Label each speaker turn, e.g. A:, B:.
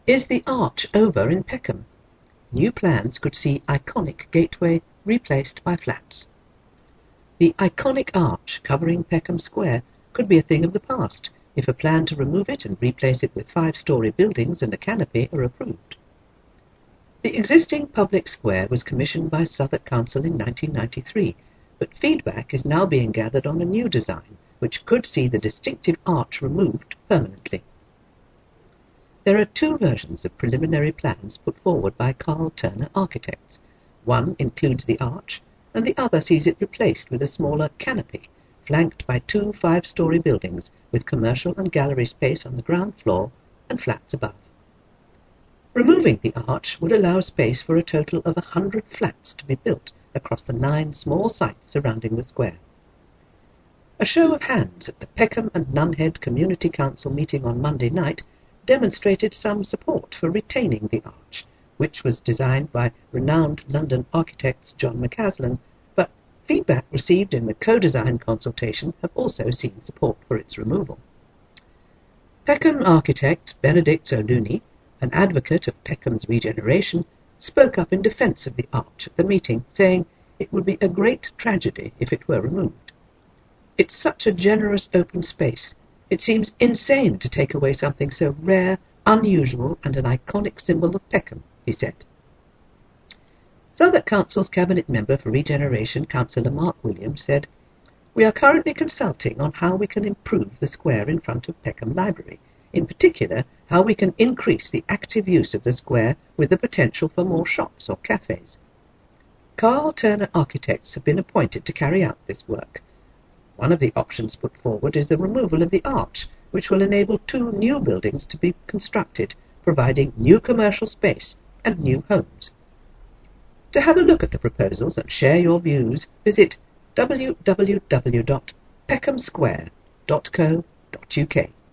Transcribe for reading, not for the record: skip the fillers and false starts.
A: Is the arch over in Peckham? New plans could see iconic gateway replaced by flats. The iconic arch covering Peckham Square could be a thing of the past if a plan to remove it and replace it with 5-story buildings and a canopy are approved. The existing public square was commissioned by Southwark Council in 1993, but feedback is now being gathered on a new design which could see the distinctive arch removed permanently. There are 2 versions of preliminary plans put forward by Carl Turner Architects. One includes the arch, and the other sees it replaced with a smaller canopy, flanked by 2 5-story buildings with commercial and gallery space on the ground floor and flats above. Removing the arch would allow space for a total of 100 flats to be built across the 9 small sites surrounding the square. A show of hands at the Peckham and Nunhead Community Council meeting on Monday night demonstrated some support for retaining the arch, which was designed by renowned London architects John McCaslin, but feedback received in the co-design consultation have also seen support for its removal. Peckham architect Benedict O'Looney, an advocate of Peckham's regeneration, spoke up in defence of the arch at the meeting, saying it would be a great tragedy if it were removed. It's such a generous open space. It seems insane to take away something so rare, unusual, and an iconic symbol of Peckham, he said. Southwark Council's Cabinet Member for Regeneration, Councillor Mark Williams, said, "We are currently consulting on how we can improve the square in front of Peckham Library, in particular how we can increase the active use of the square with the potential for more shops or cafes. Carl Turner Architects have been appointed to carry out this work. One of the options put forward is the removal of the arch, which will enable 2 new buildings to be constructed, providing new commercial space and new homes. To have a look at the proposals and share your views, visit www.peckhamsquare.co.uk.